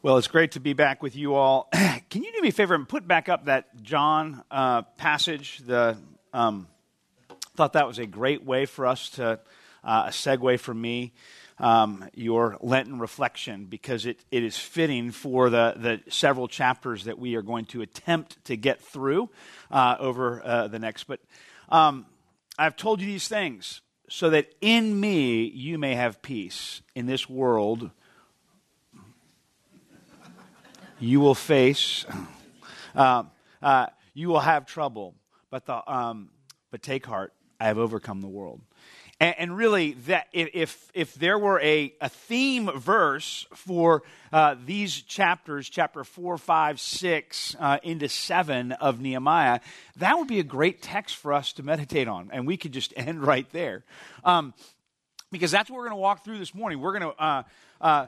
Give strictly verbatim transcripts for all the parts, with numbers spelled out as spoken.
Well, it's great to be back with you all. Can you do me a favor and put back up that John uh, passage? The um, thought that was a great way for us to, uh, a segue from me, um, your Lenten reflection, because it, it is fitting for the, the several chapters that we are going to attempt to get through uh, over uh, the next. But um, I've told you these things so that in me you may have peace. In this world you will face, uh, uh, you will have trouble, but the um, but take heart, I have overcome the world. And, and really, that if if there were a, a theme verse for uh, these chapters, chapter four, five, six, uh, into seven of Nehemiah, that would be a great text for us to meditate on, and we could just end right there, um, because that's what we're going to walk through this morning. We're going to. Uh, uh,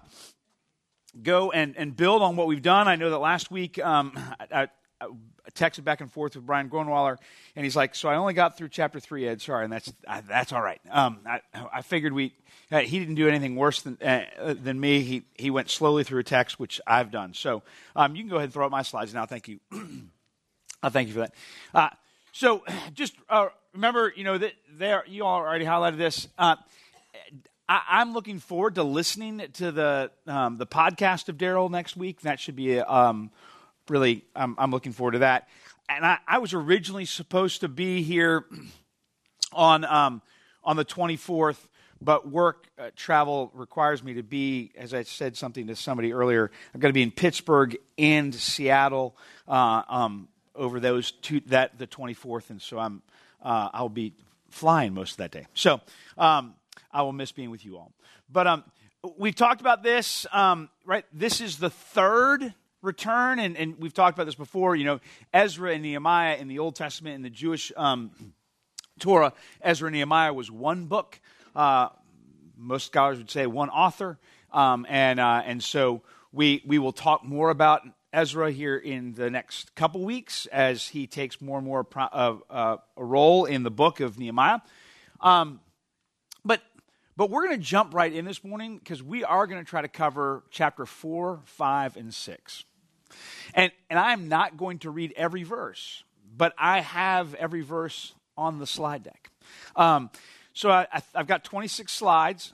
Go and, and build on what we've done. I know that last week um, I, I texted back and forth with Brian Gronwaller, and he's like, "So I only got through chapter three, Ed. Sorry," and that's uh, that's all right. Um, I, I figured we uh, he didn't do anything worse than uh, than me. He he went slowly through a text, which I've done. So um, you can go ahead and throw up my slides now. Thank you. uh, thank you for that. Uh, so just uh, remember, you know that there you all already highlighted this. Uh, I, I'm looking forward to listening to the um, the podcast of Daryl next week. That should be um, really, I'm, I'm looking forward to that. And I, I was originally supposed to be here on um, on the twenty-fourth, but work uh, travel requires me to be, as I said something to somebody earlier, I'm going to be in Pittsburgh and Seattle uh, um, over those two, that the twenty-fourth, and so I'm uh, I'll be flying most of that day. So. Um, I will miss being with you all. But um, we've talked about this, um, right? This is the third return, and, and we've talked about this before. You know, Ezra and Nehemiah in the Old Testament, in the Jewish um, Torah, Ezra and Nehemiah was one book. Uh, most scholars would say one author. Um, and uh, and so we we will talk more about Ezra here in the next couple weeks as he takes more and more pro- uh, uh, a role in the book of Nehemiah. Um, but But we're going to jump right in this morning because we are going to try to cover chapter four, five, and six. And and I'm not going to read every verse, but I have every verse on the slide deck. Um, so I, I, I've got twenty-six slides.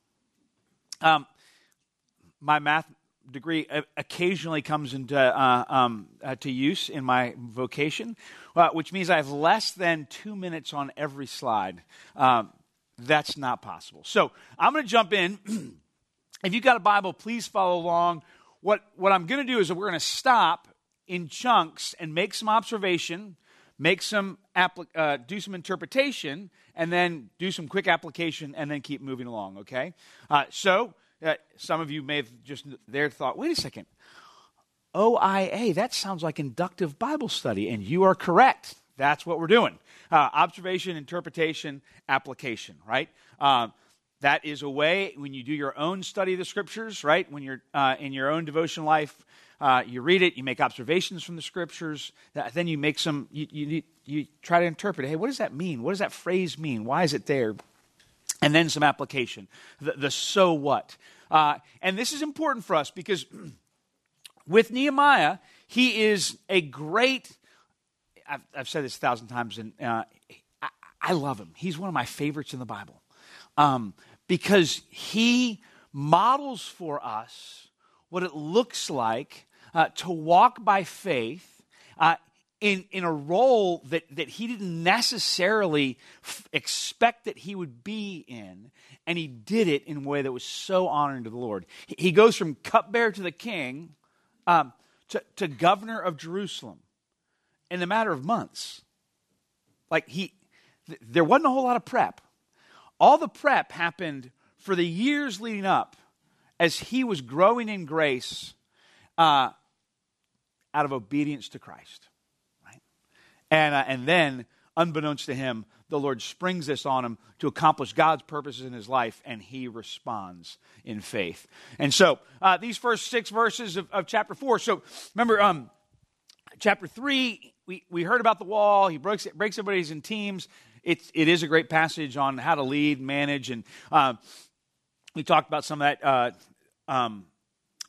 Um, my math degree occasionally comes into uh, um, uh, to use in my vocation, uh, which means I have less than two minutes on every slide. Um, That's not possible. So I'm going to jump in. If you've got a Bible, please follow along. What, what I'm going to do is we're going to stop in chunks and make some observation, make some appli- uh, do some interpretation, and then do some quick application, and then keep moving along, okay? Uh, so uh, some of you may have just there thought, wait a second, O I A, that sounds like inductive Bible study, and you are correct. That's what we're doing. Uh, observation, interpretation, application, right? Uh, that is a way when you do your own study of the Scriptures, right? When you're uh, in your own devotion life, uh, you read it, you make observations from the Scriptures, that, then you make some, you, you you try to interpret it. Hey, what does that mean? What does that phrase mean? Why is it there? And then some application, the, the so what. Uh, and this is important for us because with Nehemiah, he is a great I've, I've said this a thousand times, and uh, I, I love him. He's one of my favorites in the Bible um, because he models for us what it looks like uh, to walk by faith uh, in, in a role that, that he didn't necessarily f- expect that he would be in, and he did it in a way that was so honoring to the Lord. He, he goes from cupbearer to the king um, to, to governor of Jerusalem in a matter of months. Like he, th- there wasn't a whole lot of prep. All the prep happened for the years leading up as he was growing in grace uh, out of obedience to Christ. Right? And, uh, and then, unbeknownst to him, the Lord springs this on him to accomplish God's purposes in his life, and he responds in faith. And so, uh, these first six verses of, of chapter four. So, remember, um, chapter three, we, we heard about the wall. He breaks breaks everybody's in teams. It's, it is a great passage on how to lead, manage, and uh, we talked about some of that uh, um,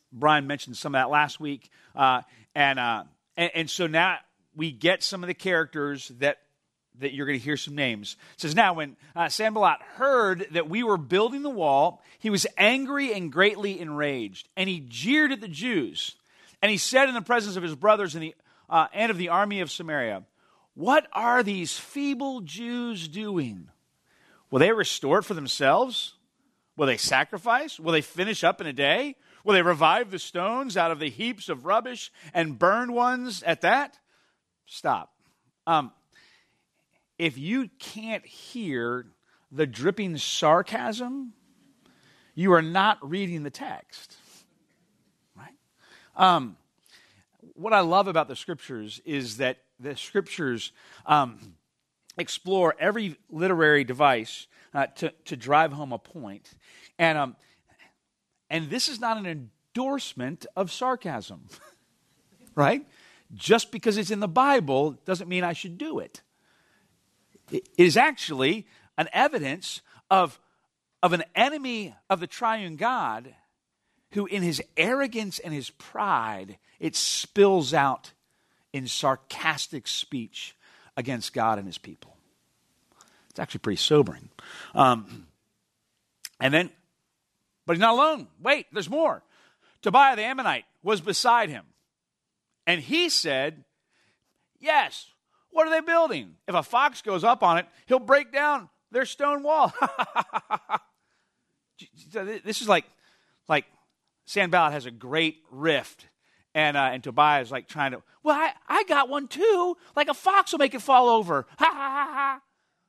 Brian mentioned some of that last week. Uh, and, uh, and and so now we get some of the characters that that you're going to hear some names. It says, now when uh, Sanballat heard that we were building the wall, he was angry and greatly enraged, and he jeered at the Jews. And he said in the presence of his brothers and, the, uh, and of the army of Samaria, what are these feeble Jews doing? Will they restore it for themselves? Will they sacrifice? Will they finish up in a day? Will they revive the stones out of the heaps of rubbish and burned ones at that? Stop. Um, if you can't hear the dripping sarcasm, you are not reading the text. Right? Um, what I love about the Scriptures is that the Scriptures um, explore every literary device uh, to, to drive home a point. And, um, and this is not an endorsement of sarcasm, right? Just because it's in the Bible doesn't mean I should do it. It is actually an evidence of, of an enemy of the triune God who in his arrogance and his pride, it spills out in sarcastic speech against God and his people. It's actually pretty sobering. Um, and then, but he's not alone. Wait, there's more. Tobiah the Ammonite was beside him. And he said, yes, what are they building? If a fox goes up on it, he'll break down their stone wall. This is like, like Sanballat has a great rift. And uh, and Tobiah is like trying to, well, I, I got one too. Like a fox will make it fall over. Ha ha ha ha.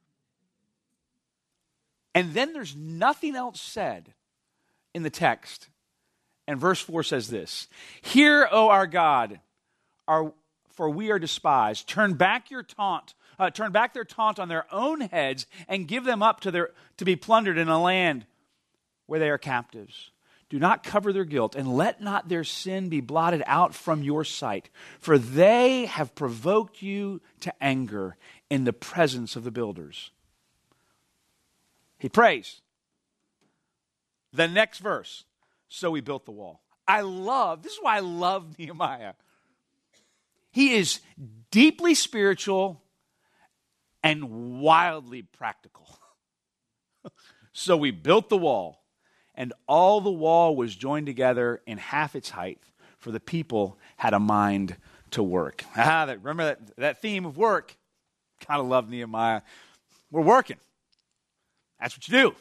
And then there's nothing else said in the text. And verse four says this, hear, O our God, our for we are despised. Turn back your taunt, uh, turn back their taunt on their own heads, and give them up to their to be plundered in a land where they are captives. Do not cover their guilt, and let not their sin be blotted out from your sight, for they have provoked you to anger in the presence of the builders. He prays. The next verse, so we built the wall. I love, this is why I love Nehemiah. He is deeply spiritual and wildly practical. So we built the wall, and all the wall was joined together in half its height, for the people had a mind to work. Ah, that, remember that, that theme of work? Kind of love Nehemiah. We're working. That's what you do.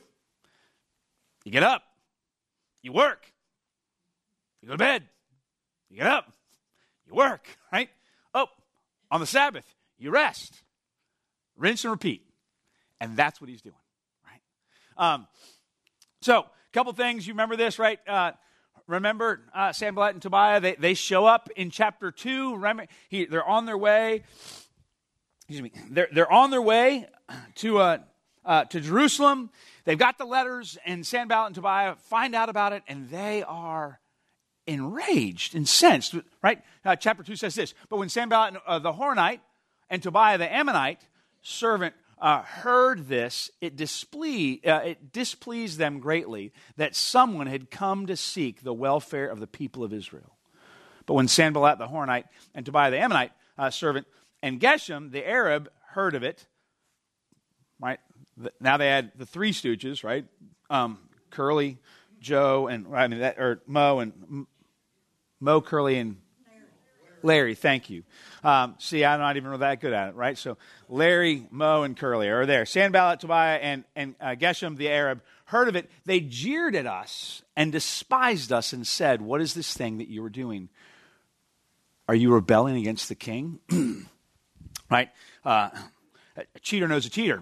You get up. You work. You go to bed. You get up. You work, right? Oh, on the Sabbath, you rest. Rinse and repeat. And that's what he's doing, right? Um, so, a couple things. You remember this, right? Uh, remember uh, Sanballat and Tobiah? They, they show up in chapter two. Remember, he, they're on their way. Excuse me. They're, they're on their way to, uh, uh, to Jerusalem. They've got the letters, and Sanballat and Tobiah find out about it, and they are enraged, incensed, right? Uh, chapter two says this, but when Sanballat uh, the Horonite and Tobiah the Ammonite servant uh, heard this, it, disple- uh, it displeased them greatly that someone had come to seek the welfare of the people of Israel. But when Sanballat the Horonite and Tobiah the Ammonite uh, servant and Geshem the Arab heard of it, right? Now they had the three stooges, right? Um, Curly, Joe, and I mean that, or Mo and Mo, Curly, and Larry. Thank you. Um, see, I'm not even that good at it, right? So Larry, Mo, and Curly are there. Sanballat, Tobiah, and and uh, Geshem the Arab heard of it. They jeered at us and despised us and said, "What is this thing that you are doing? Are you rebelling against the king?" Right? Uh, a cheater knows a cheater.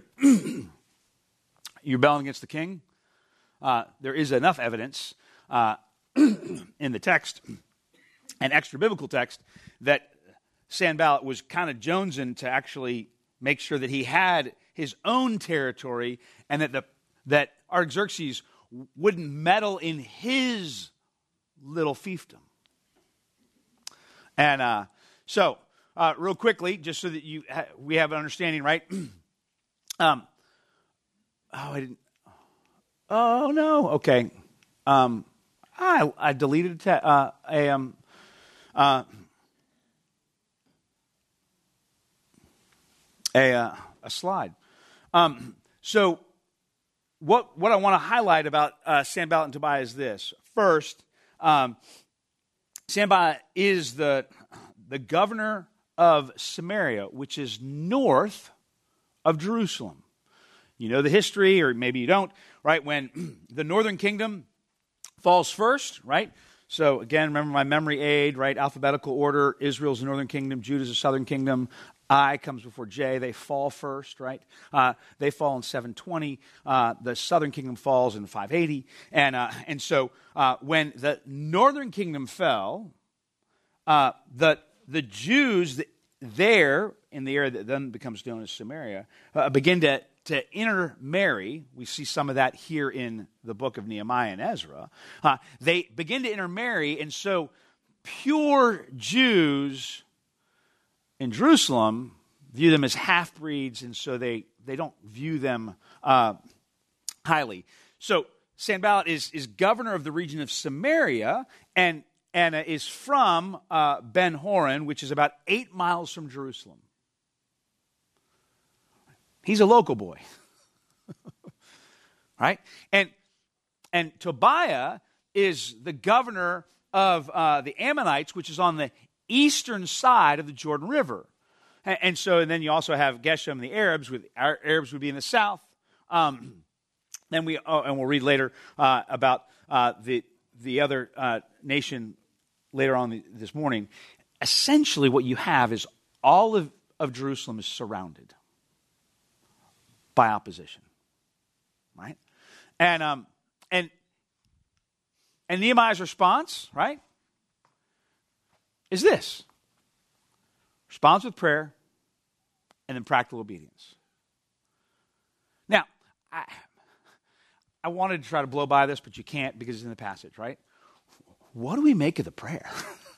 You rebelling against the king? Uh, there is enough evidence uh, in the text, an extra biblical text, that Sanballat was kind of jonesing to actually make sure that he had his own territory, and that the that Artaxerxes wouldn't meddle in his little fiefdom. And uh, so, uh, real quickly, just so that you ha- we have an understanding, right? um, oh, I didn't. Oh no. Okay. Um, I, I deleted a, uh, a, um, uh, a, uh, a slide. Um, so what what I want to highlight about uh, Sanballat and Tobiah is this. First, um, Sanballat is the the governor of Samaria, which is north of Jerusalem. You know the history, or maybe you don't, right? When the northern kingdom falls first, right? So again, remember my memory aid, right? Alphabetical order. Israel's the northern kingdom. Judah's the southern kingdom. I comes before J. They fall first, right? Uh, they fall in seven twenty. Uh, the southern kingdom falls in five eighty. And uh, and so uh, when the northern kingdom fell, uh, the the Jews there in the area that then becomes known as Samaria uh, begin to to intermarry. We see some of that here in the book of Nehemiah and Ezra. Uh, they begin to intermarry, and so pure Jews in Jerusalem view them as half-breeds, and so they, they don't view them uh, highly. So Sanballat is, is governor of the region of Samaria, and, and uh, is from uh, Ben-Horon, which is about eight miles from Jerusalem. He's a local boy, right? And and Tobiah is the governor of uh, the Ammonites, which is on the eastern side of the Jordan River. And, and so, and then you also have Geshem, the Arabs. With our Arabs would be in the south. Um, then we, oh, and we'll read later uh, about uh, the the other uh, nation later on the, this morning. Essentially, what you have is all of, of Jerusalem is surrounded by opposition, right? And um, and and Nehemiah's response, right, is this: responds with prayer and then practical obedience. Now, I I wanted to try to blow by this, but you can't because it's in the passage, right? What do we make of the prayer?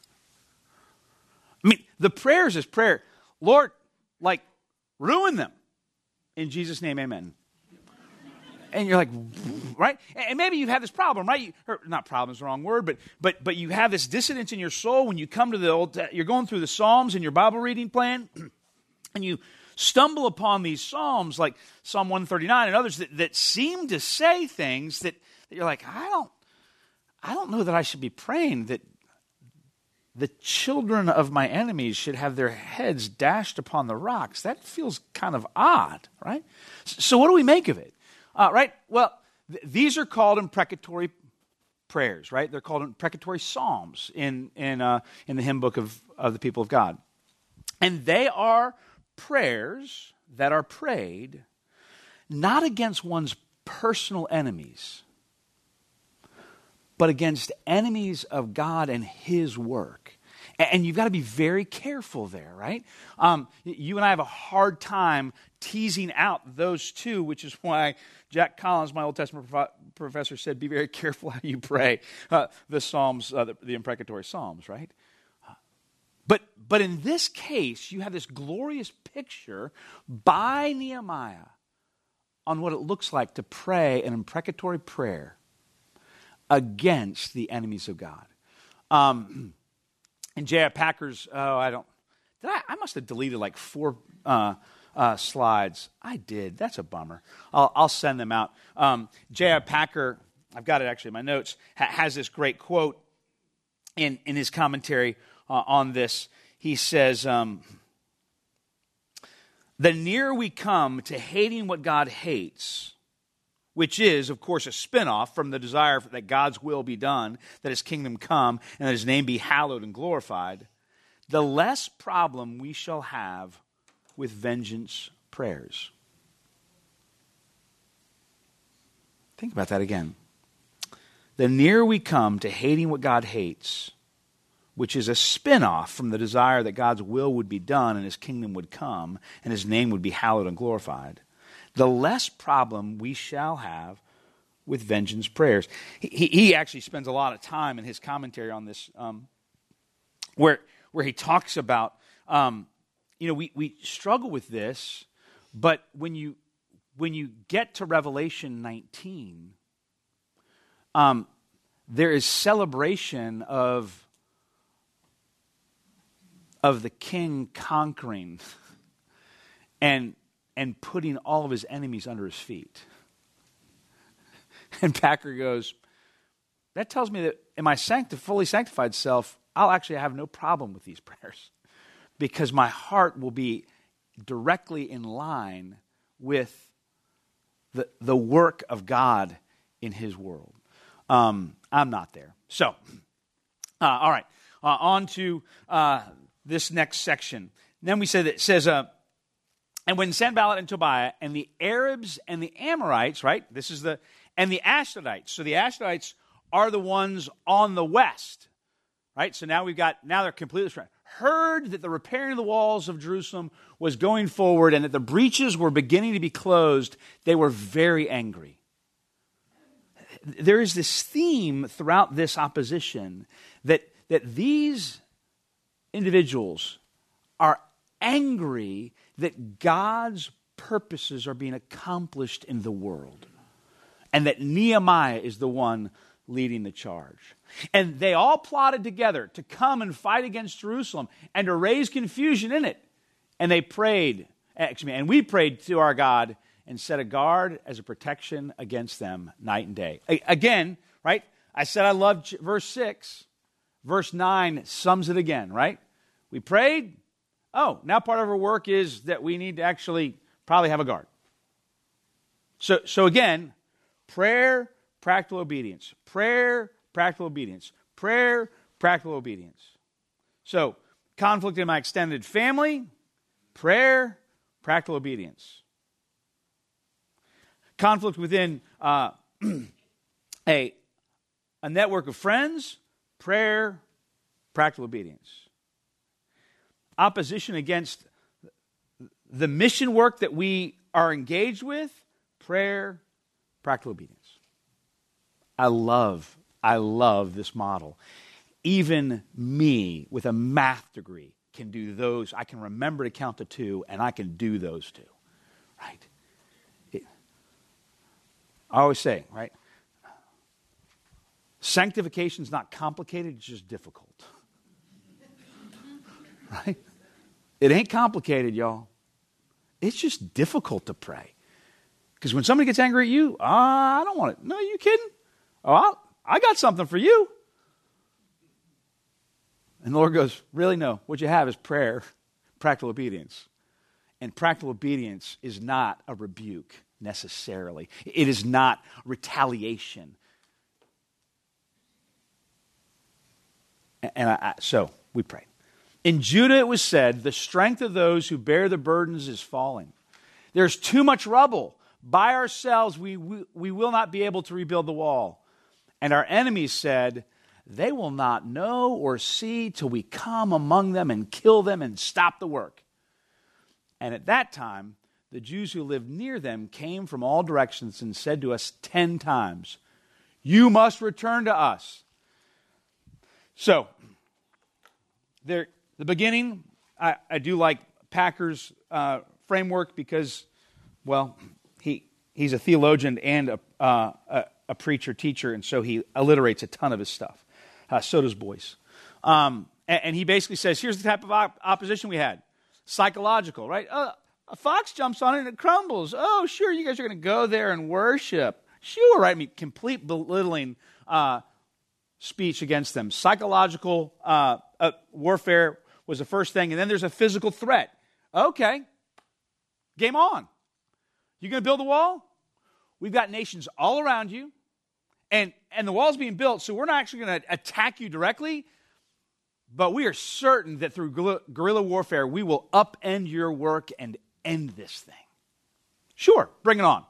I mean, the prayer is this prayer, Lord, like, ruin them. In Jesus' name, amen. And you're like, right? And maybe you've had this problem, right? You, or not problem is the wrong word, but but but you have this dissonance in your soul when you come to the old, you're going through the Psalms in your Bible reading plan, and you stumble upon these Psalms like Psalm one thirty-nine and others that, that seem to say things that, that you're like, I don't, I don't know that I should be praying that the children of my enemies should have their heads dashed upon the rocks. That feels kind of odd, right? So what do we make of it? Uh, right? Well, th- these are called imprecatory prayers, right? They're called imprecatory psalms in in uh, in the hymn book of, of the people of God. And they are prayers that are prayed not against one's personal enemies, but against enemies of God and His work. And you've got to be very careful there, right? Um, you and I have a hard time teasing out those two, which is why Jack Collins, my Old Testament prof- professor, said, be very careful how you pray uh, the Psalms, uh, the, the imprecatory Psalms, right? But, but in this case, you have this glorious picture by Nehemiah on what it looks like to pray an imprecatory prayer against the enemies of God. Um, and J I. Packer's, oh, I don't, did I, I must have deleted like four uh, uh, slides. I did. That's a bummer. I'll, I'll send them out. Um, J I. Packer, I've got it actually in my notes, ha- has this great quote in, in his commentary uh, on this. He says, um, the nearer we come to hating what God hates, which is, of course, a spinoff from the desire that God's will be done, that His kingdom come, and that His name be hallowed and glorified, the less problem we shall have with vengeance prayers. Think about that again. The nearer we come to hating what God hates, which is a spinoff from the desire that God's will would be done and His kingdom would come and His name would be hallowed and glorified, the less problem we shall have with vengeance prayers. He, he actually spends a lot of time in his commentary on this, um, where where he talks about, um, you know, we, we struggle with this, but when you when you get to Revelation nineteen, um, there is celebration of, of the king conquering and, and putting all of his enemies under his feet. And Packer goes, that tells me that in my sancti- fully sanctified self, I'll actually have no problem with these prayers because my heart will be directly in line with the, the work of God in his world. Um, I'm not there. So, uh, all right, uh, on to uh, this next section. Then we said that it says, uh, and when Sanballat and Tobiah and the Arabs and the Amorites, right, this is the, and the Ashdodites. So the Ashdodites are the ones on the west, right? So now we've got, now they're completely straight. Heard that the repairing of the walls of Jerusalem was going forward and that the breaches were beginning to be closed, they were very angry. There is this theme throughout this opposition that, that these individuals are angry that God's purposes are being accomplished in the world and that Nehemiah is the one leading the charge. And they all plotted together to come and fight against Jerusalem and to raise confusion in it. And they prayed, excuse me, and we prayed to our God and set a guard as a protection against them night and day. A- again, right? I said I loved verse six. Verse nine sums it again, right? We prayed. Oh, now part of our work is that we need to actually probably have a guard. So, so again, prayer, practical obedience. Prayer, practical obedience. Prayer, practical obedience. So, conflict in my extended family, prayer, practical obedience. Conflict within uh, a, a network of friends, prayer, practical obedience. Opposition against the mission work that we are engaged with, prayer, practical obedience. I love, I love this model. Even me with a math degree can do those. I can remember to count to two, and I can do those two, right? It, I always say, right? Sanctification is not complicated, it's just difficult. Right? It ain't complicated, y'all. It's just difficult to pray. Because when somebody gets angry at you, uh, I don't want it. No, you kidding? Oh, I'll, I got something for you. And the Lord goes, really? No. What you have is prayer, practical obedience. And practical obedience is not a rebuke necessarily. It is not retaliation. And I, I, so we prayed. In Judah it was said, the strength of those who bear the burdens is falling. There's too much rubble. By ourselves we, we, we will not be able to rebuild the wall. And our enemies said, they will not know or see till we come among them and kill them and stop the work. And at that time, the Jews who lived near them came from all directions and said to us ten times, you must return to us. So, there, the beginning, I, I do like Packer's uh, framework because, well, he he's a theologian and a, uh, a, a preacher, teacher, and so he alliterates a ton of his stuff. Uh, so does Boyce. Um, and, and he basically says, here's the type of op- opposition we had. Psychological, right? Uh, a fox jumps on it and it crumbles. Oh, sure, you guys are going to go there and worship. Sure, right? I mean, complete belittling uh, speech against them. Psychological uh, uh, warfare was the first thing, and then there's a physical threat. Okay, game on. You going to build a wall? We've got nations all around you, and, and the wall's being built, so we're not actually going to attack you directly, but we are certain that through guerrilla warfare, we will upend your work and end this thing. Sure, bring it on.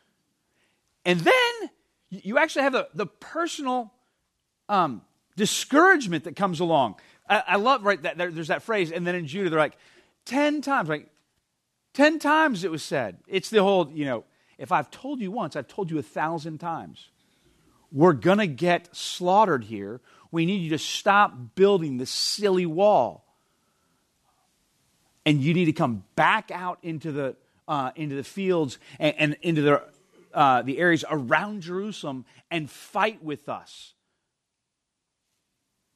And then you actually have the, the personal um, discouragement that comes along. I, I love, right, that there, there's that phrase, and then in Judah, they're like, ten times, like, ten times it was said. It's the whole, you know, if I've told you once, I've told you a thousand times. We're going to get slaughtered here. We need you to stop building this silly wall. And you need to come back out into the uh, into the fields and, and into the uh, the areas around Jerusalem and fight with us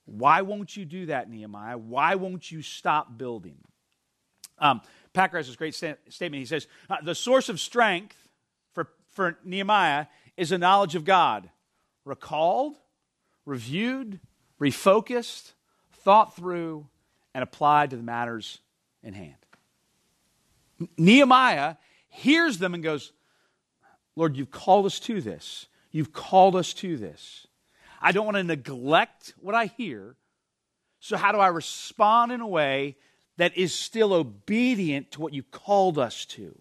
Why won't you do that, Nehemiah? Why won't you stop building? Um, Packer has this great sta- statement. He says, uh, the source of strength for, for Nehemiah is a knowledge of God, recalled, reviewed, refocused, thought through, and applied to the matters in hand. N- Nehemiah hears them and goes, Lord, you've called us to this. You've called us to this. I don't want to neglect what I hear. So how do I respond in a way that is still obedient to what you called us to?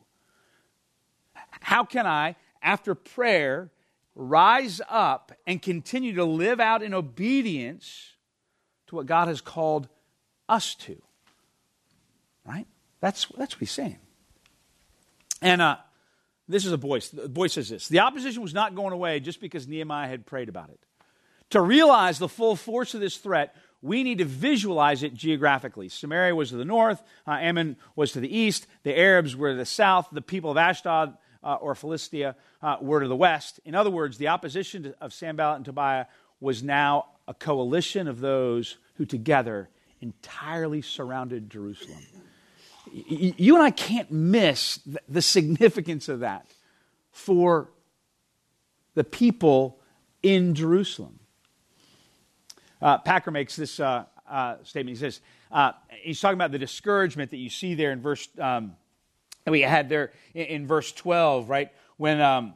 How can I, after prayer, rise up and continue to live out in obedience to what God has called us to? Right? That's, that's what he's saying. And uh, this is a Boyce. Boyce says this: the opposition was not going away just because Nehemiah had prayed about it. To realize the full force of this threat, we need to visualize it geographically. Samaria was to the north, uh, Ammon was to the east, the Arabs were to the south, the people of Ashdod uh, or Philistia uh, were to the west. In other words, the opposition to, of Sanballat and Tobiah was now a coalition of those who together entirely surrounded Jerusalem. Y- you and I can't miss th- the significance of that for the people in Jerusalem. Uh, Packer makes this uh, uh, statement. He says, uh, he's talking about the discouragement that you see there in verse, um, that we had there in, in verse twelve, right? When um,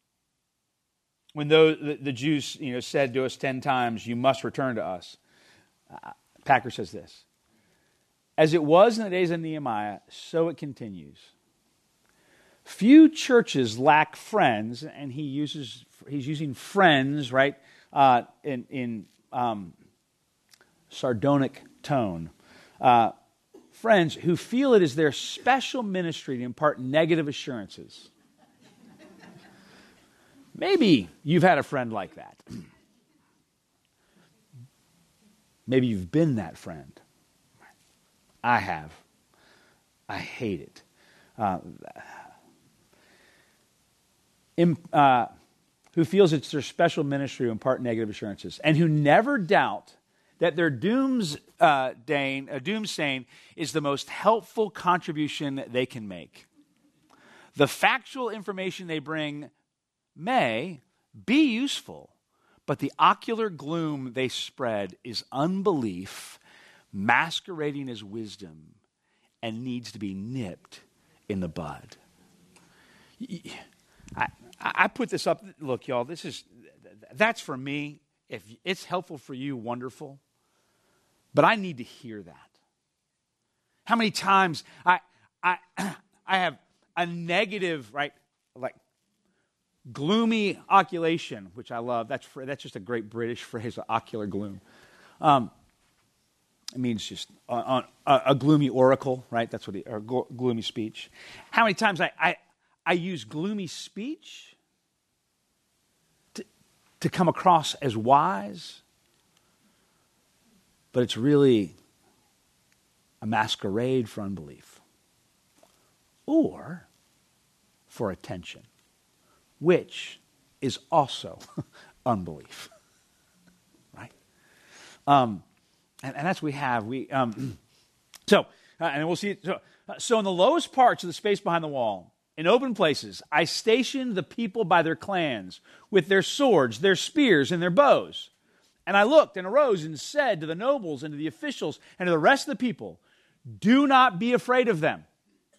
when those, the, the Jews you know, said to us ten times, you must return to us. Uh, Packer says this: as it was in the days of Nehemiah, so it continues. Few churches lack friends, and he uses he's using friends, right, uh, in in Um, sardonic tone. Uh, friends who feel it is their special ministry to impart negative assurances. Maybe you've had a friend like that. Maybe you've been that friend. I have. I hate it. Uh, im, uh, who feels it's their special ministry to impart negative assurances, and who never doubt that their dooms, uh, Dane, uh, doomsaying is the most helpful contribution they can make. The factual information they bring may be useful, but the ocular gloom they spread is unbelief masquerading as wisdom and needs to be nipped in the bud. I, I put this up. Look, y'all, this is, that's for me. If it's helpful for you, wonderful. But I need to hear that. How many times I I I have a negative, right, like gloomy oculation, which I love. That's for, that's just a great British phrase, ocular gloom. Um, it means just a, a, a gloomy oracle, right? That's what it, or gloomy speech. How many times I, I I use gloomy speech to, to come across as wise, but it's really a masquerade for unbelief or for attention, which is also unbelief, right? Um, and, and that's what we have. We um, so, uh, and we'll see. It, so, uh, so in the lowest parts of the space behind the wall, in open places, I stationed the people by their clans, with their swords, their spears, and their bows. And I looked and arose and said to the nobles and to the officials and to the rest of the people, do not be afraid of them.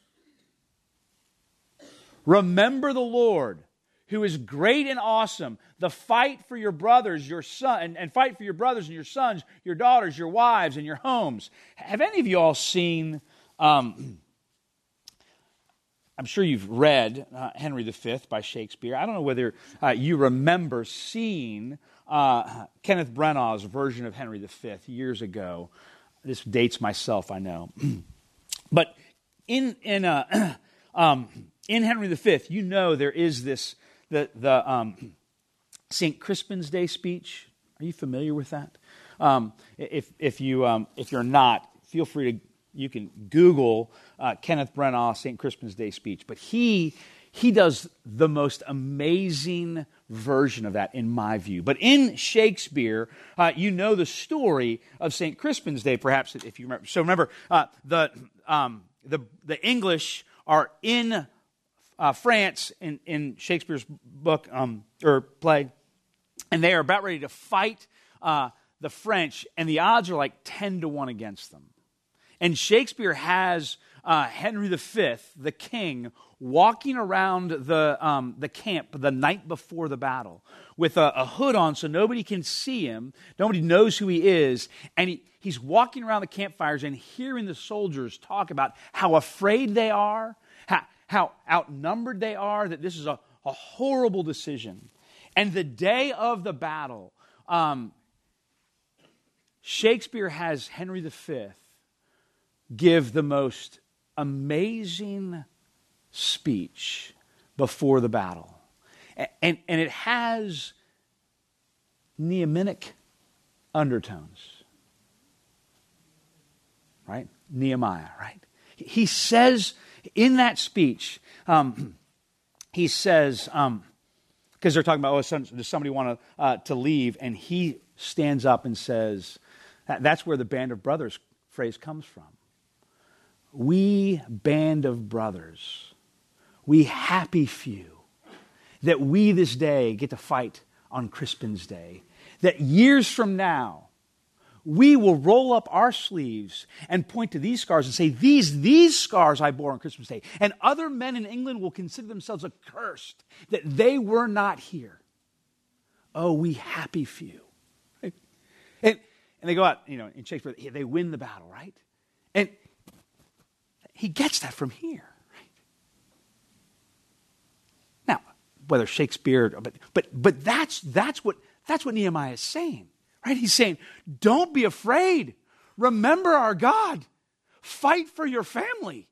Remember the Lord, who is great and awesome. The fight for your brothers, your son, and, and fight for your brothers and your sons, your daughters, your wives, and your homes. Have any of you all seen... Um, I'm sure you've read uh, Henry the Fifth by Shakespeare. I don't know whether uh, you remember seeing uh, Kenneth Branagh's version of Henry the Fifth years ago. This dates myself, I know. But in in uh, um, in Henry the Fifth, you know there is this the the um, Saint Crispin's Day speech. Are you familiar with that? Um, if if you um, if you're not, feel free to. You can Google uh, Kenneth Branagh Saint Crispin's Day speech, but he he does the most amazing version of that in my view. But in Shakespeare, uh, you know the story of Saint Crispin's Day, perhaps, if you remember. So remember, uh, the, um, the, the English are in uh, France in, in Shakespeare's book um, or play, and they are about ready to fight uh, the French, and the odds are like ten to one against them. And Shakespeare has uh, Henry the Fifth, the king, walking around the um, the camp the night before the battle with a, a hood on so nobody can see him, nobody knows who he is, and he, he's walking around the campfires and hearing the soldiers talk about how afraid they are, how, how outnumbered they are, that this is a, a horrible decision. And the day of the battle, um, Shakespeare has Henry the Fifth give the most amazing speech before the battle. And, and, and it has Nehemitic undertones. Right? Nehemiah, right? He says in that speech, um, he says, um, because they're talking about, oh, son, does somebody want to uh, to leave? And he stands up and says, that, that's where the band of brothers phrase comes from. We band of brothers, we happy few, that we this day get to fight on Crispin's Day, that years from now, we will roll up our sleeves and point to these scars and say, these, these scars I bore on Christmas Day. And other men in England will consider themselves accursed that they were not here. Oh, we happy few. Right? And, and they go out, you know, in Shakespeare, they win the battle, right? And he gets that from here. Right? Now, whether Shakespeare, but but but that's that's what that's what Nehemiah is saying. Right? He's saying, don't be afraid. Remember our God. Fight for your family.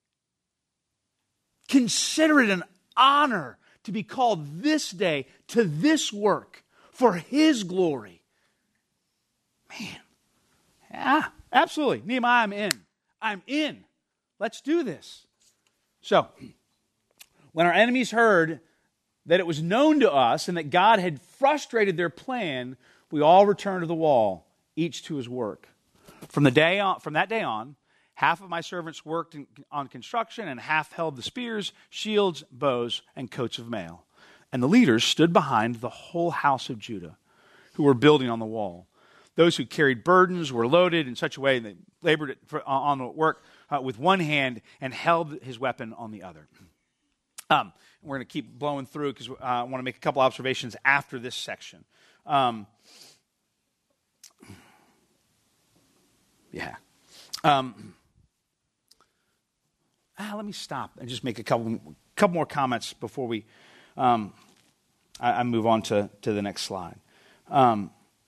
Consider it an honor to be called this day to this work for His glory. Man. Yeah, absolutely. Nehemiah, I'm in. I'm in. Let's do this. So, when our enemies heard that it was known to us and that God had frustrated their plan, we all returned to the wall, each to his work. From the day on, from that day on, half of my servants worked in, on construction, and half held the spears, shields, bows, and coats of mail. And the leaders stood behind the whole house of Judah, who were building on the wall. Those who carried burdens were loaded in such a way they labored for, on the work uh, with one hand and held his weapon on the other. Um, we're going to keep blowing through because uh, I want to make a couple observations after this section. Um, yeah. Um, ah, let me stop and just make a couple, couple more comments before we um, I, I move on to, to the next slide. Um,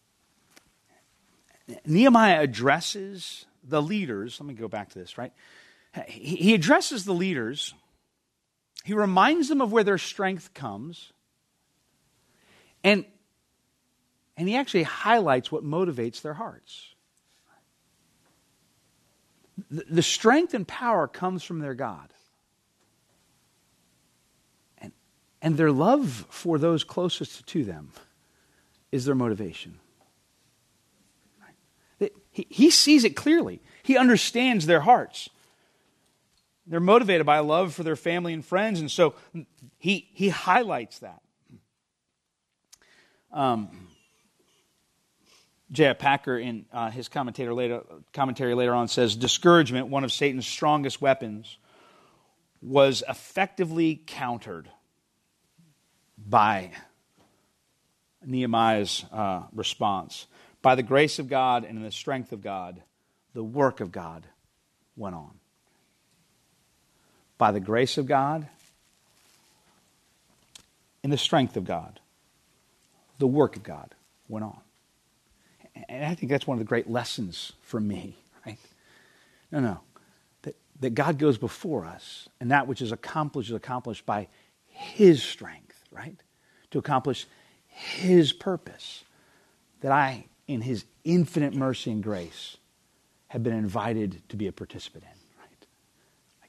Nehemiah addresses the leaders. Let me go back to this, right? He, he addresses the leaders. He reminds them of where their strength comes. And, and he actually highlights what motivates their hearts. The, the strength and power comes from their God. And, and their love for those closest to them is their motivation. He, he sees it clearly. He understands their hearts. They're motivated by a love for their family and friends, and so he he highlights that. Um, J F Packer, in uh, his commentator later, commentary later on, says, discouragement, one of Satan's strongest weapons, was effectively countered by Nehemiah's uh, response. By the grace of God and in the strength of God, the work of God went on. By the grace of God, in the strength of God, the work of God went on. And I think that's one of the great lessons for me, right? No, no. That, that God goes before us, and that which is accomplished is accomplished by His strength, right? To accomplish His purpose. That I, in His infinite mercy and grace, have been invited to be a participant in.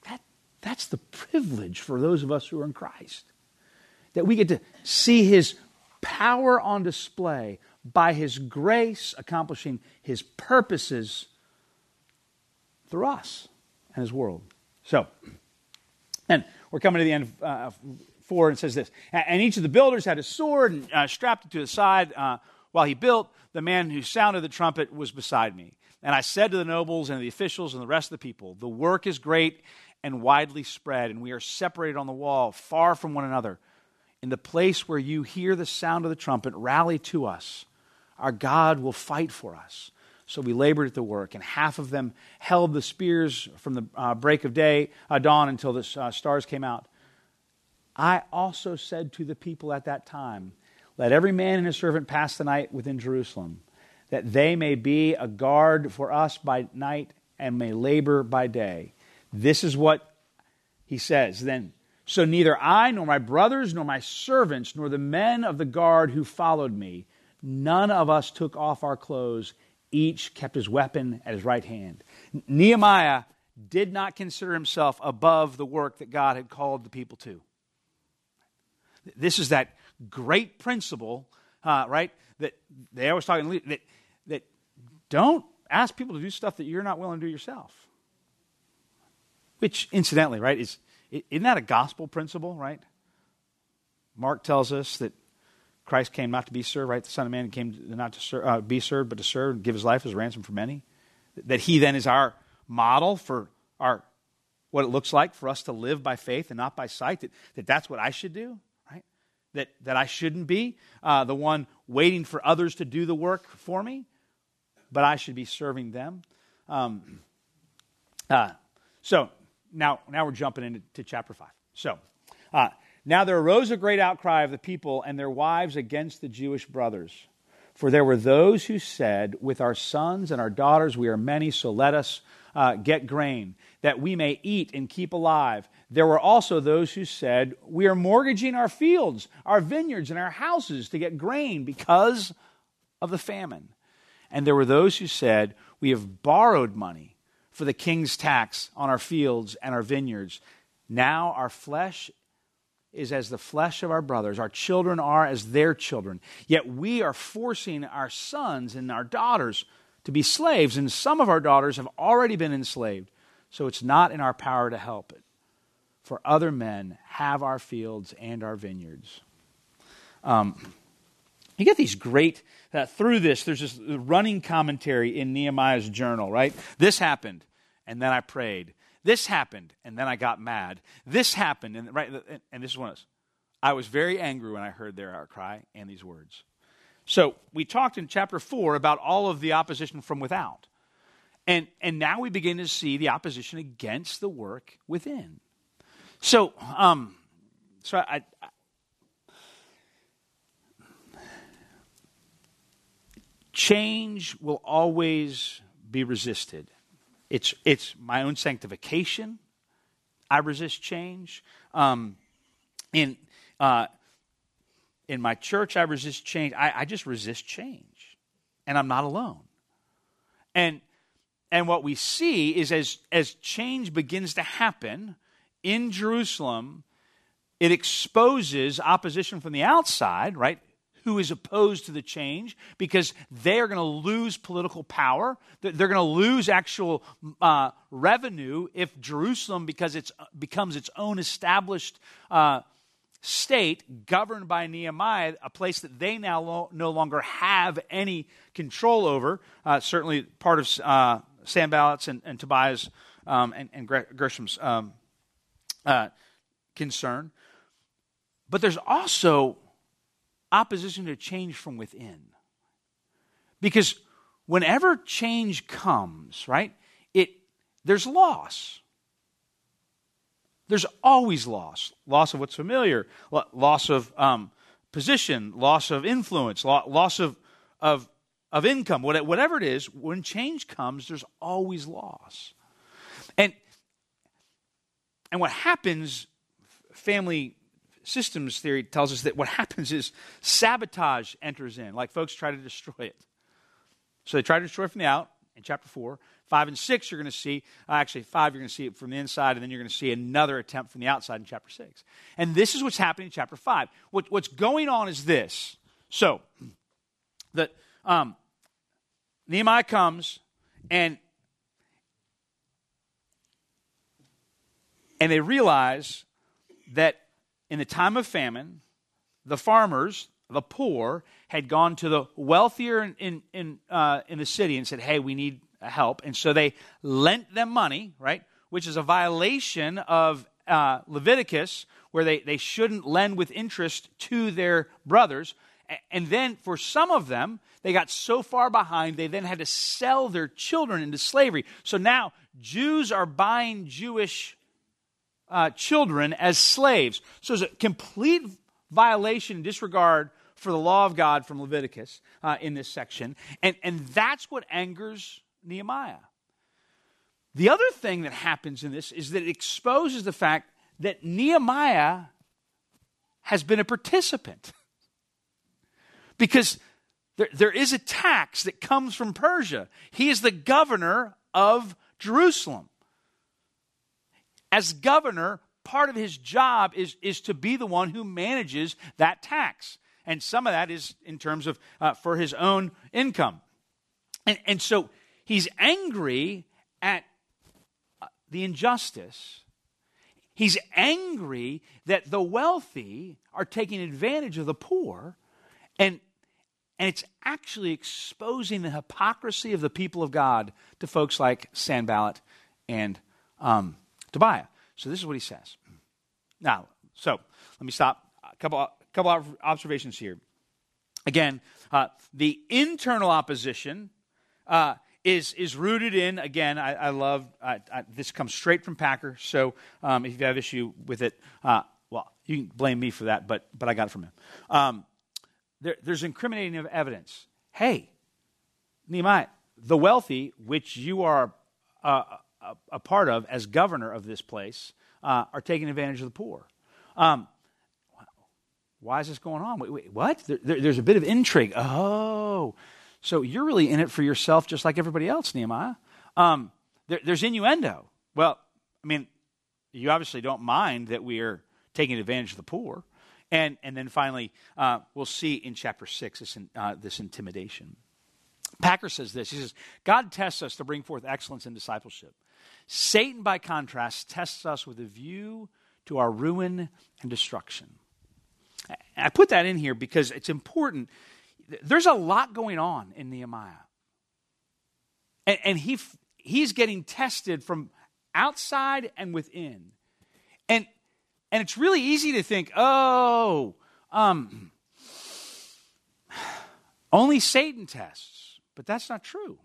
That's the privilege for those of us who are in Christ. That we get to see His power on display by his grace accomplishing his purposes through us and his world. So, and we're coming to the end of uh, four, and it says this. And each of the builders had a sword and uh, strapped it to the side. Uh, while he built, the man who sounded the trumpet was beside me. And I said to the nobles and the officials and the rest of the people, the work is great and widely spread, and we are separated on the wall, far from one another. In the place where you hear the sound of the trumpet, rally to us. Our God will fight for us. So we labored at the work, and half of them held the spears from the uh, break of day, uh, dawn, until the uh, stars came out. I also said to the people at that time, let every man and his servant pass the night within Jerusalem, that they may be a guard for us by night and may labor by day. This is what he says then. So neither I, nor my brothers, nor my servants, nor the men of the guard who followed me, none of us took off our clothes. Each kept his weapon at his right hand. Nehemiah did not consider himself above the work that God had called the people to. This is that great principle, uh, right, that they always talk, that, that don't ask people to do stuff that you're not willing to do yourself. Which, incidentally, right, is isn't that a gospel principle, right? Mark tells us that Christ came not to be served, right? The Son of Man came not to serve, uh, be served, but to serve and give his life as a ransom for many. That he then is our model for our what it looks like for us to live by faith and not by sight. That, that that's what I should do, right? That that I shouldn't be uh, the one waiting for others to do the work for me, but I should be serving them. Um, uh, so now, now we're jumping into to chapter five. So. Uh, Now there arose a great outcry of the people and their wives against the Jewish brothers. For there were those who said, with our sons and our daughters we are many, so let us uh, get grain, that we may eat and keep alive. There were also those who said, we are mortgaging our fields, our vineyards, and our houses to get grain because of the famine. And there were those who said, we have borrowed money for the king's tax on our fields and our vineyards. Now our flesh is as the flesh of our brothers. Our children are as their children. Yet we are forcing our sons and our daughters to be slaves, and some of our daughters have already been enslaved. So it's not in our power to help it. For other men have our fields and our vineyards. Um, you get these great, uh, through this, there's this running commentary in Nehemiah's journal, right? This happened, and then I prayed. This happened, and then I got mad. This happened, and right, and this is one of those. I was very angry when I heard their outcry and these words. So we talked in chapter four about all of the opposition from without. And, and now we begin to see the opposition against the work within. So, um, so I, I change will always be resisted. It's it's my own sanctification. I resist change. Um, in uh, in my church, I resist change. I, I just resist change, and I'm not alone. And and what we see is as as change begins to happen in Jerusalem, it exposes opposition from the outside, right? Who is opposed to the change, because they are going to lose political power. They're going to lose actual uh, revenue if Jerusalem, because it becomes its own established uh, state governed by Nehemiah, a place that they now lo- no longer have any control over. Uh, certainly part of uh, Sanballat's and, and Tobiah's um, and, and Gersham's um, uh, concern. But there's also opposition to change from within. Because whenever change comes, right, it there's loss. There's always loss. Loss of what's familiar, loss of um, position, loss of influence, loss of, of, of income, whatever it is. When change comes, there's always loss. And, and what happens, family systems theory tells us that what happens is sabotage enters in, like folks try to destroy it. So they try to destroy it from the out in chapter four. Five and six you're going to see, uh, actually five you're going to see it from the inside, and then you're going to see another attempt from the outside in chapter six. And this is what's happening in chapter five. What, what's going on is this. So, the, um, Nehemiah comes, and, and they realize that in the time of famine, the farmers, the poor, had gone to the wealthier in, in, in, uh, in the city and said, hey, we need help. And so they lent them money, right, which is a violation of uh, Leviticus, where they, they shouldn't lend with interest to their brothers. And then for some of them, they got so far behind, they then had to sell their children into slavery. So now Jews are buying Jewish uh, children as slaves. So it's a complete violation and disregard for the law of God from Leviticus uh, in this section. And, and that's what angers Nehemiah. The other thing that happens in this is that it exposes the fact that Nehemiah has been a participant. Because there, there is a tax that comes from Persia. He is the governor of Jerusalem. As governor, part of his job is, is to be the one who manages that tax. And some of that is in terms of uh, for his own income. And, and so he's angry at the injustice. He's angry that the wealthy are taking advantage of the poor. And, and it's actually exposing the hypocrisy of the people of God to folks like Sanballat and um, Tobiah. So this is what he says. Now, so let me stop. A couple, a couple of observations here. Again, uh, the internal opposition uh, is is rooted in, again, I, I love, uh, I, this comes straight from Packer, so um, if you have issue with it, uh, well, you can blame me for that, but but I got it from him. Um, there, there's incriminating evidence. Hey, Nehemiah, the wealthy, which you are uh, a, a part of as governor of this place, uh, are taking advantage of the poor. Um, why is this going on? Wait, wait, what? There, there, there's a bit of intrigue. Oh, so you're really in it for yourself just like everybody else, Nehemiah. Um, there, there's innuendo. Well, I mean, you obviously don't mind that we are taking advantage of the poor. And and then finally, uh, we'll see in chapter six this, uh, this intimidation. Packer says this. He says, God tests us to bring forth excellence in discipleship. Satan, by contrast, tests us with a view to our ruin and destruction. I put that in here because it's important. There's a lot going on in Nehemiah. And, and he he's getting tested from outside and within. And and it's really easy to think, oh, um, only Satan tests. But that's not true.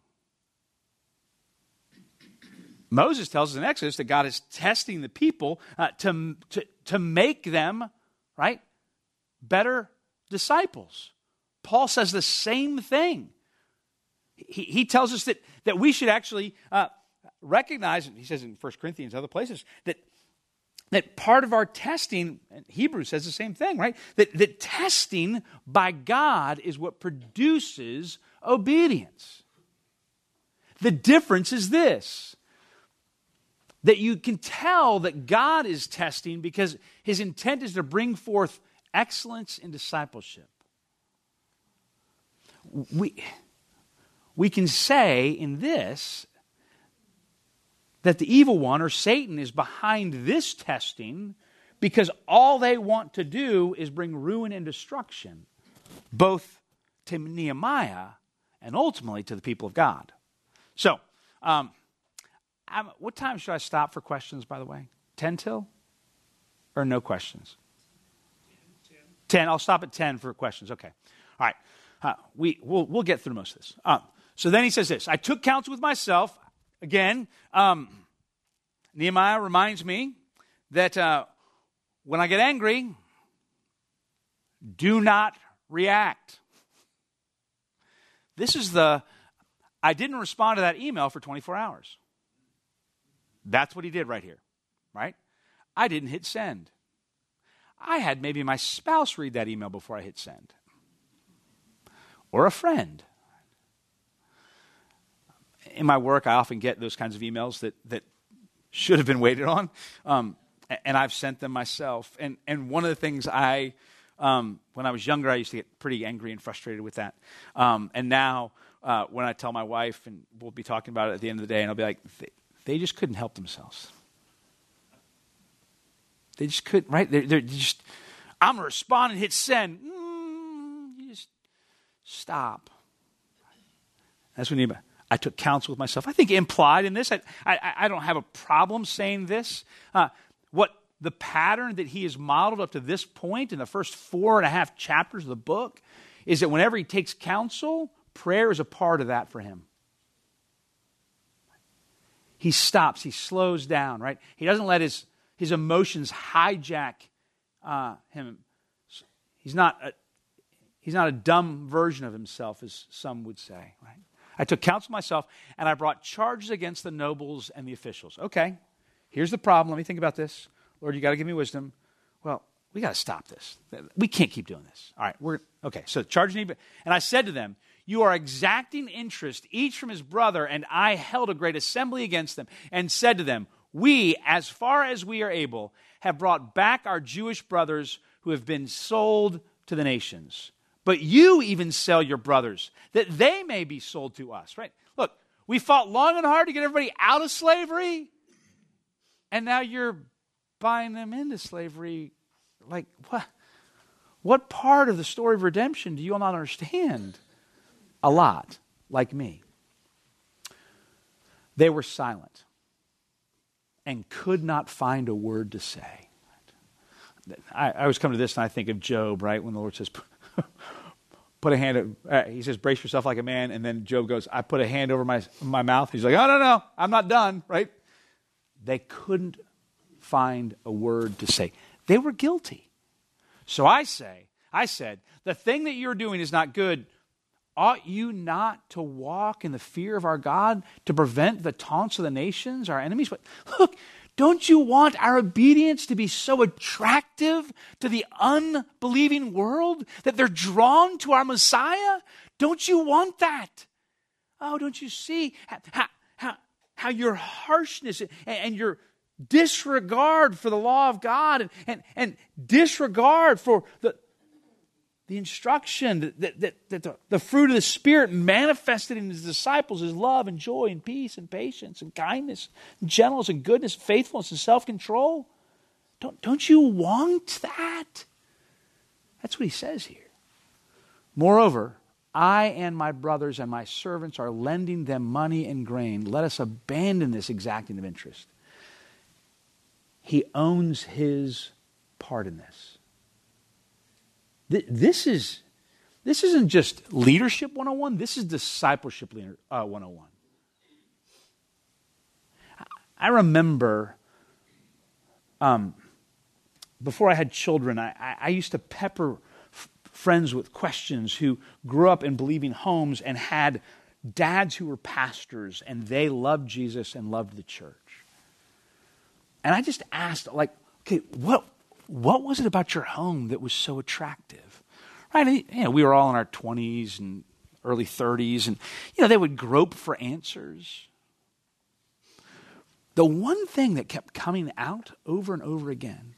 Moses tells us in Exodus that God is testing the people uh, to, to, to make them, right, better disciples. Paul says the same thing. He, he tells us that, that we should actually uh, recognize, and he says in First Corinthians and other places, that, that part of our testing, and Hebrews says the same thing, right? That, that testing by God is what produces obedience. The difference is this, that you can tell that God is testing because his intent is to bring forth excellence in discipleship. We, we can say in this that the evil one or Satan is behind this testing because all they want to do is bring ruin and destruction, both to Nehemiah and ultimately to the people of God. So, um, I'm, what time should I stop for questions, by the way? ten till? Or no questions? ten. ten. I'll stop at ten for questions. Okay. All right. Uh, we, we'll, we'll get through most of this. Um, so then he says this. I took counsel with myself. Again, um, Nehemiah reminds me that uh, when I get angry, do not react. This is the, I didn't respond to that email for twenty-four hours. That's what he did right here, right? I didn't hit send. I had maybe my spouse read that email before I hit send. Or a friend. In my work, I often get those kinds of emails that, that should have been waited on, um, and I've sent them myself. And, and one of the things I Um, when I was younger, I used to get pretty angry and frustrated with that. Um, and now, uh, when I tell my wife, and we'll be talking about it at the end of the day, and I'll be like, they, they just couldn't help themselves. They just couldn't, right? They're, they're just, I'm going to respond and hit send. Mm, you just stop. That's when you, I took counsel with myself. I think implied in this, I, I, I don't have a problem saying this. Uh, what the pattern that he has modeled up to this point in the first four and a half chapters of the book is that whenever he takes counsel, prayer is a part of that for him. He stops, he slows down, right? He doesn't let his, his emotions hijack uh, him. He's not, a, he's not a dumb version of himself, as some would say, right? I took counsel myself, and I brought charges against the nobles and the officials. Okay, here's the problem. Let me think about this. Lord, you got to give me wisdom. Well, we got to stop this. We can't keep doing this. All right, we're okay. So charge need, and I said to them, "You are exacting interest, each from his brother." And I held a great assembly against them, and said to them, "We, as far as we are able, have brought back our Jewish brothers who have been sold to the nations. But you even sell your brothers, that they may be sold to us." Right? Look, we fought long and hard to get everybody out of slavery, and now you're buying them into slavery. Like, what? What part of the story of redemption do you all not understand? A lot, like me. They were silent and could not find a word to say. I, I always come to this and I think of Job, right? When the Lord says, put a hand, uh, he says, brace yourself like a man. And then Job goes, I put a hand over my, my mouth. He's like, oh, no, no, I'm not done, right? They couldn't find a word to say. They were guilty. So I say, I said, the thing that you're doing is not good. Ought you not to walk in the fear of our God to prevent the taunts of the nations, our enemies? But look, don't you want our obedience to be so attractive to the unbelieving world that they're drawn to our Messiah? Don't you want that? Oh, don't you see how, how, how your harshness and, and your disregard for the law of God and, and, and disregard for the The instruction that, that, that the, the fruit of the Spirit manifested in his disciples is love and joy and peace and patience and kindness and gentleness and goodness, faithfulness and self-control. Don't, don't you want that? That's what he says here. Moreover, I and my brothers and my servants are lending them money and grain. Let us abandon this exacting of interest. He owns his part in this. This is, this isn't just leadership one oh one. This is discipleship uh, one oh one. I remember um, before I had children, I, I used to pepper f- friends with questions who grew up in believing homes and had dads who were pastors, and they loved Jesus and loved the church. And I just asked, like, okay, what what was it about your home that was so attractive? Right? And, you know, we were all in our twenties and early thirties, and you know, they would grope for answers. The one thing that kept coming out over and over again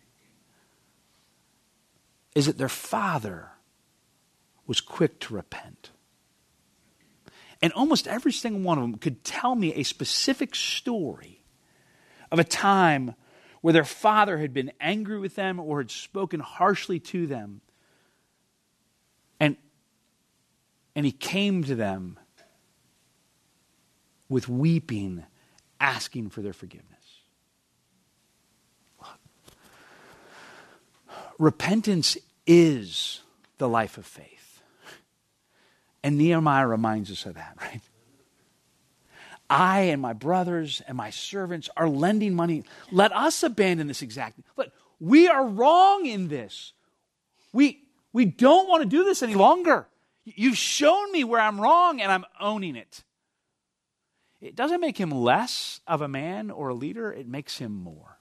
is that their father was quick to repent. And almost every single one of them could tell me a specific story of a time where their father had been angry with them or had spoken harshly to them. And, and he came to them with weeping, asking for their forgiveness. Repentance is the life of faith. And Nehemiah reminds us of that, right? I and my brothers and my servants are lending money. Let us abandon this exact. But we are wrong in this. We, we don't want to do this any longer. You've shown me where I'm wrong, and I'm owning it. It doesn't make him less of a man or a leader. It makes him more.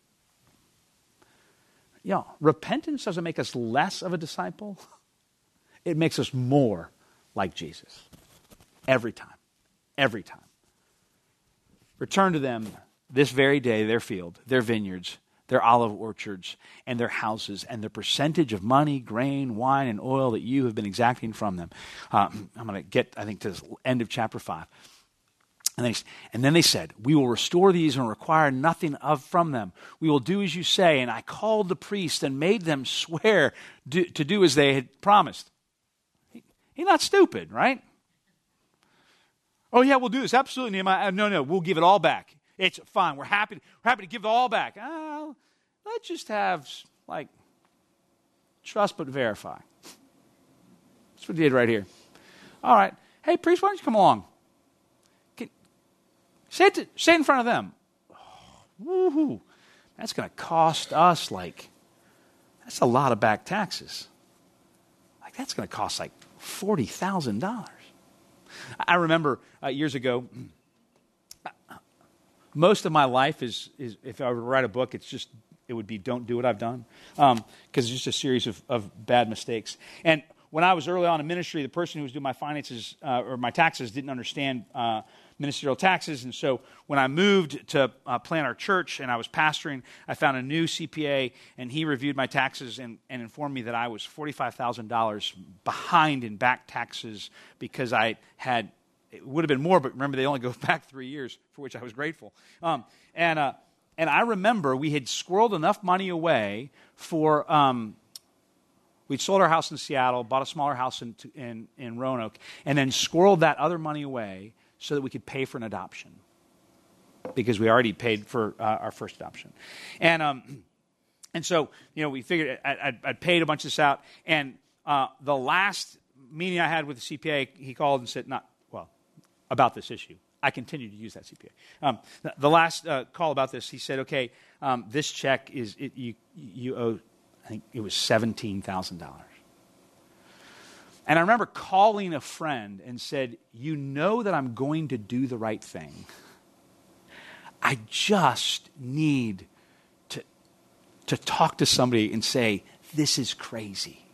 You know, repentance doesn't make us less of a disciple. It makes us more like Jesus. Every time. Every time. Return to them this very day, their field, their vineyards, their olive orchards and their houses, and the percentage of money, grain, wine, and oil that you have been exacting from them. Um, I'm going to get, I think, to the end of chapter five. And then, and then they said, we will restore these and require nothing of from them. We will do as you say. And I called the priest and made them swear do, to do as they had promised. He, he's not stupid, right? Oh, yeah, we'll do this. Absolutely, Nehemiah. No, no, we'll give it all back. It's fine. We're happy. We're happy to give it all back. Uh, let's just have, like, trust but verify. That's what he did right here. All right. Hey, priest, why don't you come along? Can, say, it to, say it in front of them. Oh, woo-hoo. That's going to cost us, like, that's a lot of back taxes. Like, that's going to cost, like, forty thousand dollars. I remember uh, years ago, most of my life is, is, if I were to write a book, it's just, it would be Don't Do What I've Done, because um, it's just a series of, of bad mistakes. And when I was early on in ministry, the person who was doing my finances uh, or my taxes didn't understand uh, ministerial taxes. And so when I moved to uh, plant our church and I was pastoring, I found a new C P A, and he reviewed my taxes and, and informed me that I was forty-five thousand dollars behind in back taxes because I had, it would have been more, but remember they only go back three years, for which I was grateful. Um, and uh, and I remember we had squirreled enough money away for... Um, We'd sold our house in Seattle, bought a smaller house in, in, in Roanoke, and then squirreled that other money away so that we could pay for an adoption, because we already paid for uh, our first adoption. And um, and so, you know, we figured I, I'd, I'd paid a bunch of this out. And uh, the last meeting I had with the C P A, he called and said, not, well, about this issue. I continued to use that C P A. Um, the, the last uh, call about this, he said, okay, um, this check is, it, you, you owe, I think it was seventeen thousand dollars. And I remember calling a friend and said, you know that I'm going to do the right thing. I just need to, to talk to somebody and say, this is crazy.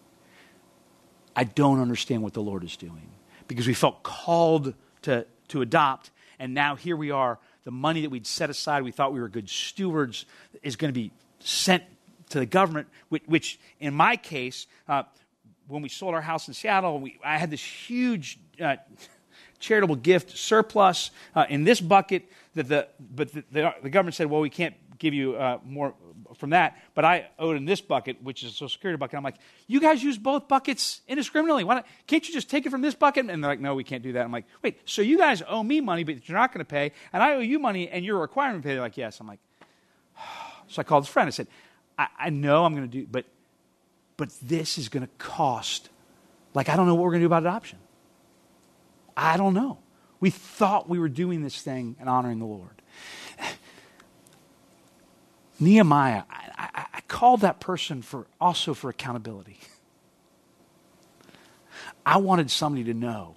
I don't understand what the Lord is doing. Because we felt called to, to adopt, and now here we are. The money that we'd set aside, we thought we were good stewards, is going to be sent to the government, which, which in my case, uh, when we sold our house in Seattle, we, I had this huge uh, charitable gift surplus uh, in this bucket. That the but the, the, the government said, well, we can't give you uh, more from that. But I owed in this bucket, which is a Social Security bucket. I'm like, you guys use both buckets indiscriminately. Why not, can't you just take it from this bucket? And they're like, no, we can't do that. I'm like, wait, so you guys owe me money, but you're not going to pay, and I owe you money, and you're requiring me to pay. They're like, yes. I'm like, so I called a friend. I said, I, I know I'm going to do, but but this is going to cost, like, I don't know what we're going to do about adoption. I don't know. We thought we were doing this thing and honoring the Lord. Nehemiah, I, I, I called that person for also for accountability. I wanted somebody to know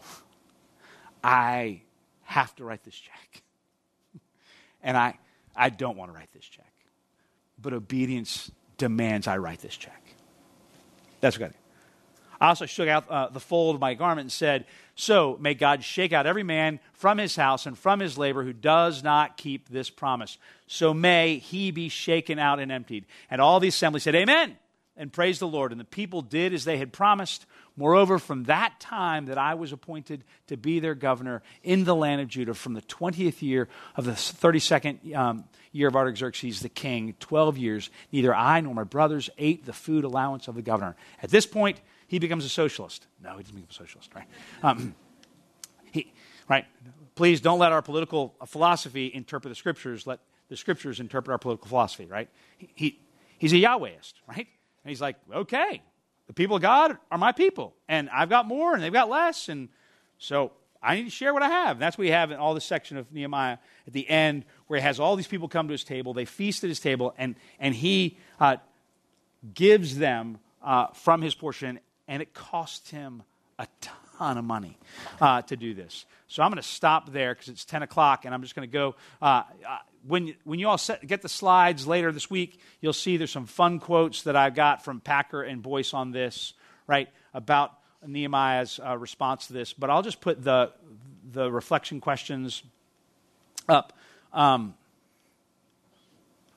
I have to write this check. And I, I don't want to write this check. But obedience demands I write this check. That's what I did. I also shook out uh, the fold of my garment and said, so may God shake out every man from his house and from his labor who does not keep this promise. So may he be shaken out and emptied. And all the assembly said, amen, and praised the Lord. And the people did as they had promised. Moreover, from that time that I was appointed to be their governor in the land of Judah, from the twentieth year of the thirty-second um, year of Artaxerxes the king, twelve years, neither I nor my brothers ate the food allowance of the governor. At this point, he becomes a socialist. No, he doesn't become a socialist, right? Um, he, right? Please don't let our political philosophy interpret the scriptures. Let the scriptures interpret our political philosophy, right? He, he He's a Yahwehist, right? And he's like, okay, the people of God are my people, and I've got more, and they've got less, and so I need to share what I have. And that's what we have in all this section of Nehemiah at the end, where he has all these people come to his table. They feast at his table, and, and he uh, gives them uh, from his portion, and it costs him a ton of money uh, to do this. So I'm going to stop there because it's ten o'clock, and I'm just going to go. Uh, uh, when, when you all set, get the slides later this week, you'll see there's some fun quotes that I've got from Packer and Boyce on this, right, about Nehemiah's uh, response to this. But I'll just put the, the reflection questions up. Um,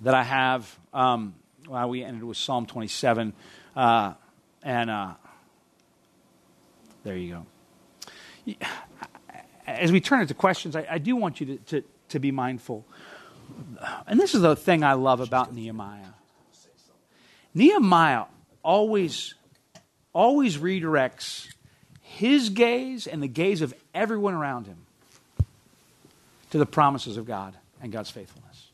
that I have, um, well, we ended with Psalm twenty-seven, uh, and uh, there you go. As we turn into questions, I, I do want you to, to, to be mindful. And this is the thing I love about Nehemiah. Nehemiah always, always redirects his gaze and the gaze of everyone around him to the promises of God and God's faithfulness.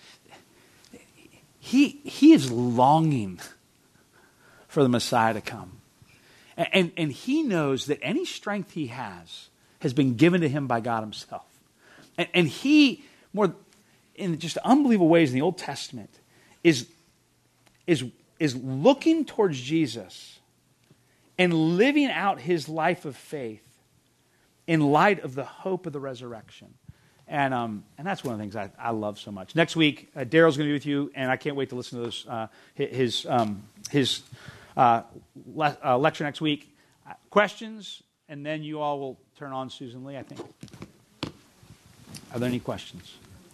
He, he is longing for the Messiah to come. And, and, and he knows that any strength he has has been given to him by God himself. And, and he, more in just unbelievable ways in the Old Testament, is, is, is looking towards Jesus and living out his life of faith in light of the hope of the resurrection. And um, and that's one of the things I, I love so much. Next week, uh, Daryl's going to be with you, and I can't wait to listen to those, uh, his um, his uh, le- uh, lecture next week. Uh, questions, and then you all will turn on Susan Lee, I think. Are there any questions?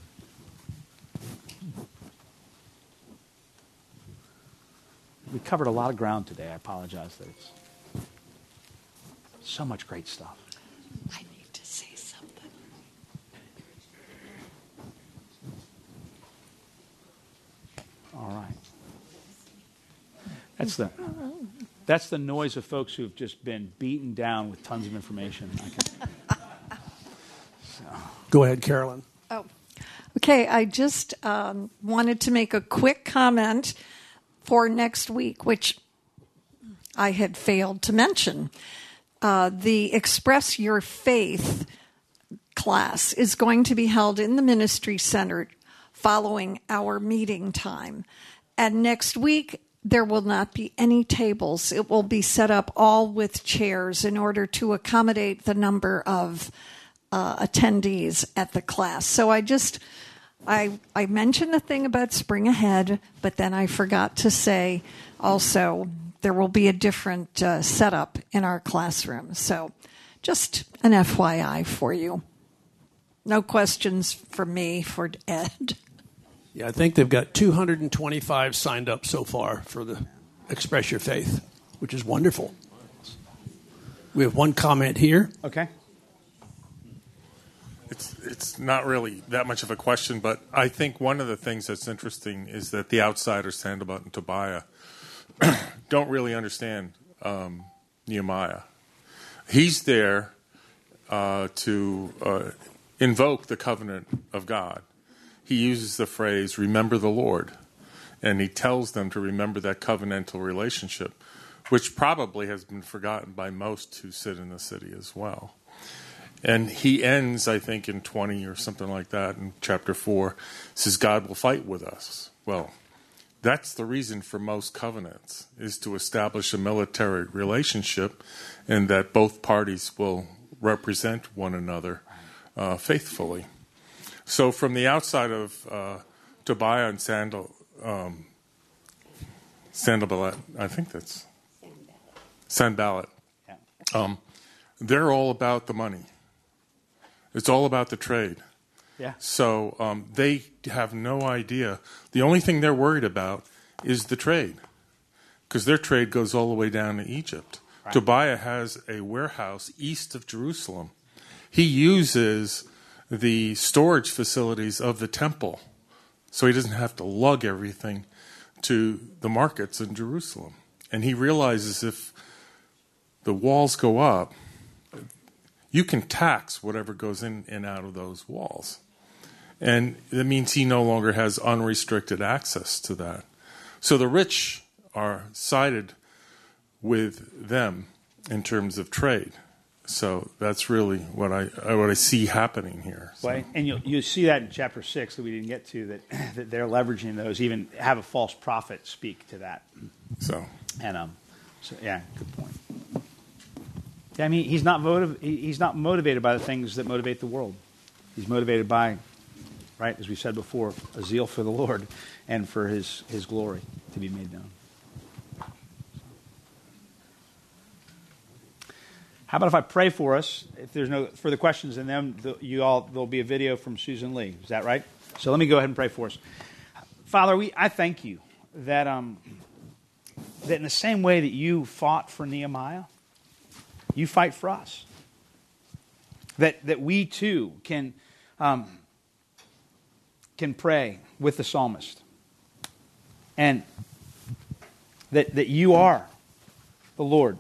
We covered a lot of ground today. I apologize that it's so much great stuff. I need to say something. All right. That's the that's the noise of folks who've just been beaten down with tons of information. I can, so. Go ahead, Carolyn. Oh, okay. I just um, wanted to make a quick comment for next week, which I had failed to mention. Uh, the Express Your Faith class is going to be held in the Ministry Center following our meeting time. And next week, there will not be any tables. It will be set up all with chairs in order to accommodate the number of uh, attendees at the class. So I just, I, I mentioned the thing about Spring Ahead, but then I forgot to say also there will be a different uh, setup in our classroom. So just an F Y I for you. No questions from me for Ed. Yeah, I think they've got two hundred twenty-five signed up so far for the Express Your Faith, which is wonderful. We have one comment here. Okay. It's it's not really that much of a question, but I think one of the things that's interesting is that the outsiders, Sanballat and Tobiah, don't really understand um, Nehemiah. He's there uh, to uh, invoke the covenant of God. He uses the phrase, remember the Lord, and he tells them to remember that covenantal relationship, which probably has been forgotten by most who sit in the city as well. And he ends, I think, in twenty or something like that, in chapter four, says, God will fight with us. Well, that's the reason for most covenants, is to establish a military relationship and that both parties will represent one another uh, faithfully. So from the outside of uh, Tobiah and Sandal, um, Sanballat, I think that's Sanballat, Yeah. um, they're all about the money. It's all about the trade. Yeah. So um, they have no idea. The only thing they're worried about is the trade, because their trade goes all the way down to Egypt. Right. Tobiah has a warehouse east of Jerusalem. He uses the storage facilities of the temple, so he doesn't have to lug everything to the markets in Jerusalem. And he realizes if the walls go up, you can tax whatever goes in and out of those walls. And that means he no longer has unrestricted access to that. So the rich are sided with them in terms of trade. So that's really what I what I see happening here. So. Well, and you'll you see that in chapter six that we didn't get to, that that they're leveraging those, even have a false prophet speak to that. So and um, so yeah, good point. Yeah, I mean, he's not motiv- he's not motivated by the things that motivate the world. He's motivated by, right, as we said before, a zeal for the Lord and for His His glory to be made known. How about if I pray for us? If there's no further questions, and then the, you all there'll be a video from Susan Lee. Is that right? So let me go ahead and pray for us. Father, we I thank you that um, that in the same way that you fought for Nehemiah, you fight for us. That that we too can um, can pray with the psalmist, and that that you are the Lord,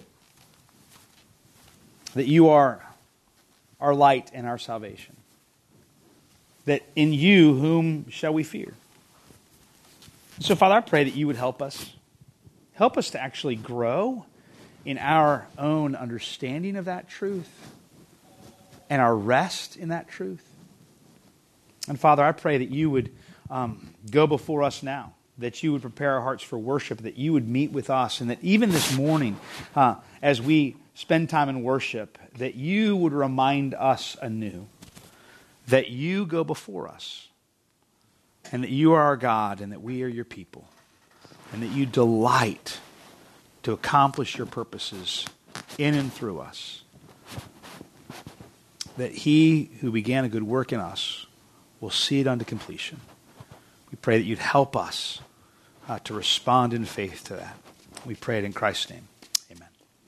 that you are our light and our salvation. That in you, whom shall we fear? So, Father, I pray that you would help us. Help us to actually grow in our own understanding of that truth and our rest in that truth. And, Father, I pray that you would um, go before us now, that you would prepare our hearts for worship, that you would meet with us, and that even this morning, uh, as we spend time in worship, that you would remind us anew that you go before us, and that you are our God, and that we are your people, and that you delight to accomplish your purposes in and through us. That he who began a good work in us will see it unto completion. We pray that you'd help us uh, to respond in faith to that. We pray it in Christ's name.